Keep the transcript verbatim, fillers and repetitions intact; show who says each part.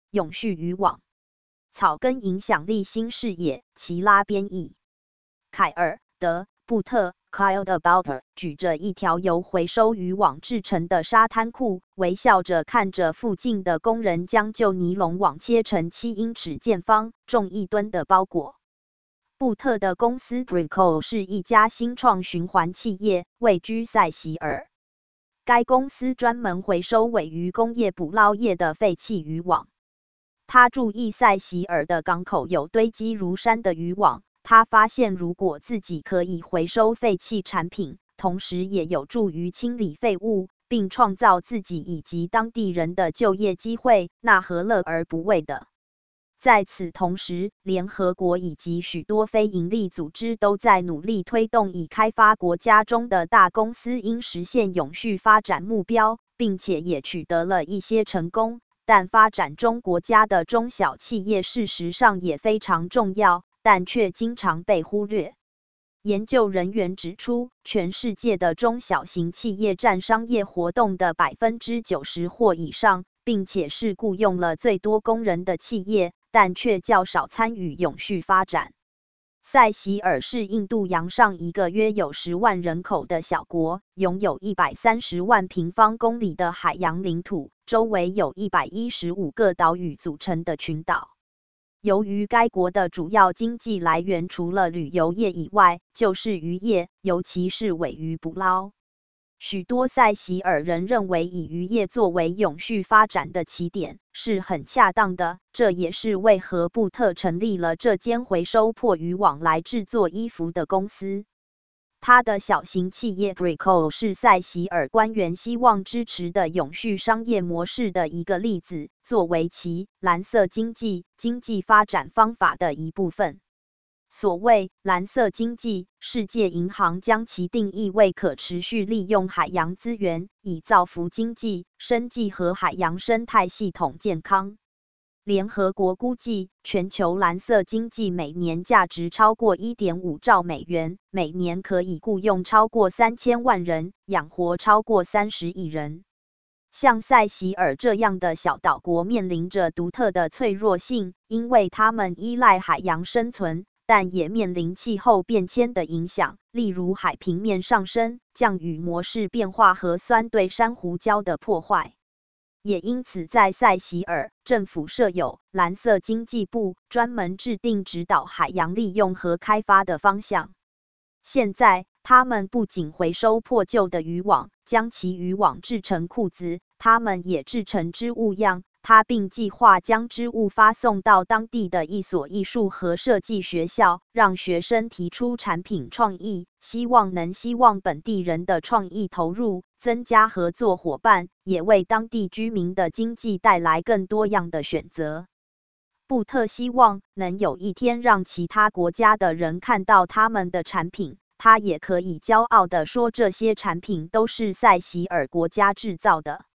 Speaker 1: 永续渔网。草根影响力新视野，齐拉编译。凯尔·德·布特 Kyle de Butter 举着一条由回收渔网制成的沙滩裤，微笑着看着附近的工人将旧尼龙网切成七英尺见方、重一吨的包裹。布特的公司 Brico 是一家新创循环企业，位居塞西尔。该公司专门回收位于工业捕捞业的废弃渔网。他注意塞西尔的港口有堆积如山的渔网，他发现如果自己可以回收废弃产品，同时也有助于清理废物，并创造自己以及当地人的就业机会，那何乐而不为的？在此同时，联合国以及许多非营利组织都在努力推动已开发国家中的大公司应实现永续发展目标，并且也取得了一些成功。但发展中国家的中小企业事实上也非常重要，但却经常被忽略。研究人员指出，全世界的中小型企业占商业活动的 百分之九十 或以上，并且是雇用了最多工人的企业，但却较少参与永续发展。塞西尔是印度洋上一个约有十万人口的小国，拥有一百三十万平方公里的海洋领土，周围有一百一十五个岛屿组成的群岛。由于该国的主要经济来源除了旅游业以外，就是渔业，尤其是尾鱼捕捞。许多塞西尔人认为以渔业作为永续发展的起点是很恰当的，这也是为何布特成立了这间回收破渔网来制作衣服的公司。他的小型企业 Brico 是塞西尔官员希望支持的永续商业模式的一个例子，作为其蓝色经济经济发展方法的一部分。所谓蓝色经济，世界银行将其定义为可持续利用海洋资源，以造福经济、生计和海洋生态系统健康。联合国估计，全球蓝色经济每年价值超过 一点五兆美元，每年可以雇用超过三千万人，养活超过三十亿人。像塞西尔这样的小岛国面临着独特的脆弱性，因为它们依赖海洋生存，但也面临气候变迁的影响，例如海平面上升、降雨模式变化和酸对珊瑚礁的破坏。也因此在塞西尔，政府设有蓝色经济部，专门制定指导海洋利用和开发的方向。现在，他们不仅回收破旧的渔网，将其渔网制成裤子，他们也制成织物样，他并计划将织物发送到当地的一所艺术和设计学校，让学生提出产品创意，希望能希望本地人的创意投入，增加合作伙伴，也为当地居民的经济带来更多样的选择。布特希望能有一天让其他国家的人看到他们的产品，他也可以骄傲地说这些产品都是塞西尔国家制造的。